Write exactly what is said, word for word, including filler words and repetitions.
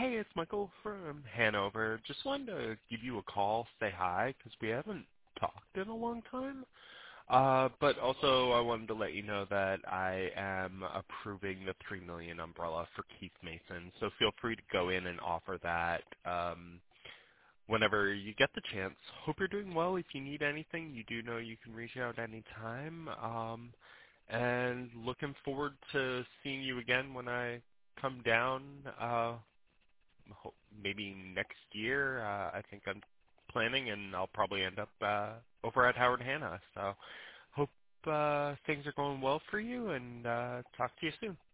Hey, it's Michael from Hanover. Just wanted to give you a call, say hi, because we haven't talked in a long time. Uh, but also I wanted to let you know that I am approving the three million umbrella for Keith Mason. So feel free to go in and offer that um, whenever you get the chance. Hope you're doing well. If you need anything, you do know you can reach out anytime. Um, and looking forward to seeing you again when I come down. Uh, ho- maybe next year. Uh, I think I'm planning, and I'll probably end up uh, over at Howard Hanna. So hope uh, things are going well for you, and uh, talk to you soon.